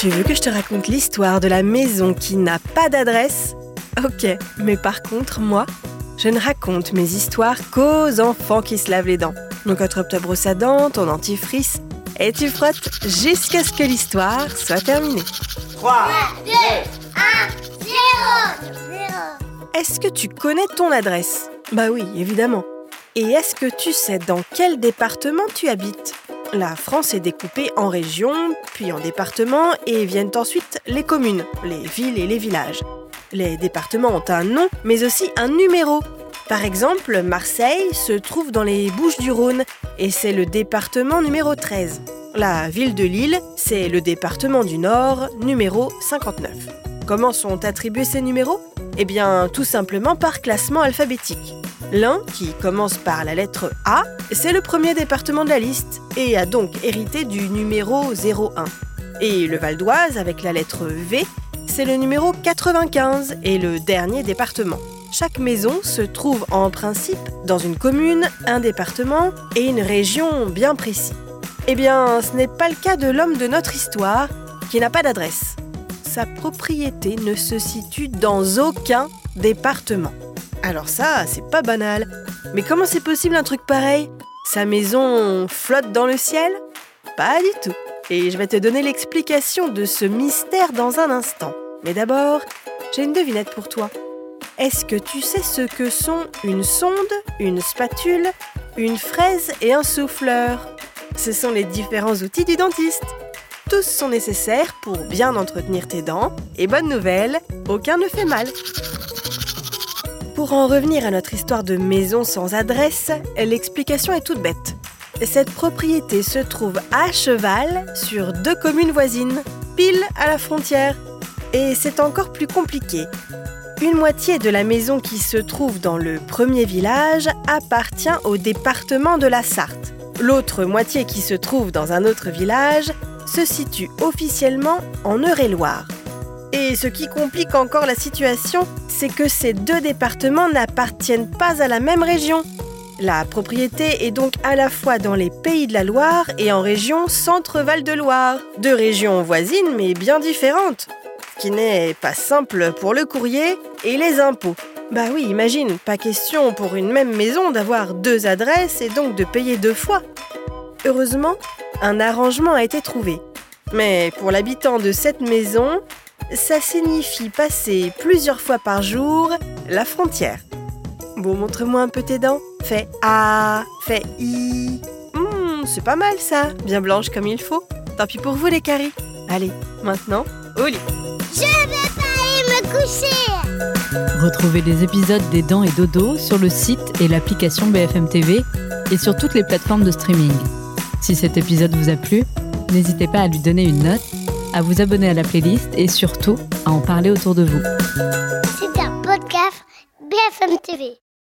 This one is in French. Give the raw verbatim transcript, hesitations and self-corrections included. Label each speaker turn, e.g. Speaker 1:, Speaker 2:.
Speaker 1: Tu veux que je te raconte l'histoire de la maison qui n'a pas d'adresse ? Ok, mais par contre, moi, je ne raconte mes histoires qu'aux enfants qui se lavent les dents. Donc attrape ta brosse à dents, ton dentifrice, et tu frottes jusqu'à ce que l'histoire soit terminée.
Speaker 2: trois, deux, un, zéro, zéro.
Speaker 1: Est-ce que tu connais ton adresse ? Bah oui, évidemment. Et est-ce que tu sais dans quel département tu habites ? La France est découpée en régions, puis en départements, et viennent ensuite les communes, les villes et les villages. Les départements ont un nom, mais aussi un numéro. Par exemple, Marseille se trouve dans les Bouches-du-Rhône, et c'est le département numéro treize. La ville de Lille, c'est le département du Nord, numéro cinquante-neuf. Comment sont attribués ces numéros ? Eh bien, tout simplement par classement alphabétique. L'un, qui commence par la lettre A, c'est le premier département de la liste et a donc hérité du numéro zéro un. Et le Val d'Oise, avec la lettre V, c'est le numéro quatre-vingt-quinze et le dernier département. Chaque maison se trouve en principe dans une commune, un département et une région bien précis. Eh bien, ce n'est pas le cas de l'homme de notre histoire, qui n'a pas d'adresse. Sa propriété ne se situe dans aucun département. Alors ça, c'est pas banal. Mais comment c'est possible un truc pareil ? Sa maison flotte dans le ciel ? Pas du tout. Et je vais te donner l'explication de ce mystère dans un instant. Mais d'abord, j'ai une devinette pour toi. Est-ce que tu sais ce que sont une sonde, une spatule, une fraise et un souffleur ? Ce sont les différents outils du dentiste. Tous sont nécessaires pour bien entretenir tes dents. Et bonne nouvelle, aucun ne fait mal. Pour en revenir à notre histoire de maison sans adresse, l'explication est toute bête. Cette propriété se trouve à cheval sur deux communes voisines, pile à la frontière. Et c'est encore plus compliqué. Une moitié de la maison qui se trouve dans le premier village appartient au département de la Sarthe. L'autre moitié qui se trouve dans un autre village se situe officiellement en Eure-et-Loir. Et ce qui complique encore la situation, c'est que ces deux départements n'appartiennent pas à la même région. La propriété est donc à la fois dans les Pays de la Loire et en région Centre-Val de Loire. Deux régions voisines mais bien différentes. Ce qui n'est pas simple pour le courrier et les impôts. Bah oui, imagine, pas question pour une même maison d'avoir deux adresses et donc de payer deux fois. Heureusement, un arrangement a été trouvé. Mais pour l'habitant de cette maison, ça signifie passer plusieurs fois par jour la frontière. Bon, montre-moi un peu tes dents. Fais A, fais I. Mmh, c'est pas mal ça, bien blanche comme il faut. Tant pis pour vous les caries. Allez, maintenant, au lit.
Speaker 2: Je vais pas aller me coucher.
Speaker 3: Retrouvez les épisodes des Dents et Dodo sur le site et l'application B F M T V et sur toutes les plateformes de streaming. Si cet épisode vous a plu, n'hésitez pas à lui donner une note, à vous abonner à la playlist et surtout à en parler autour de vous.
Speaker 2: C'est un podcast B F M T V.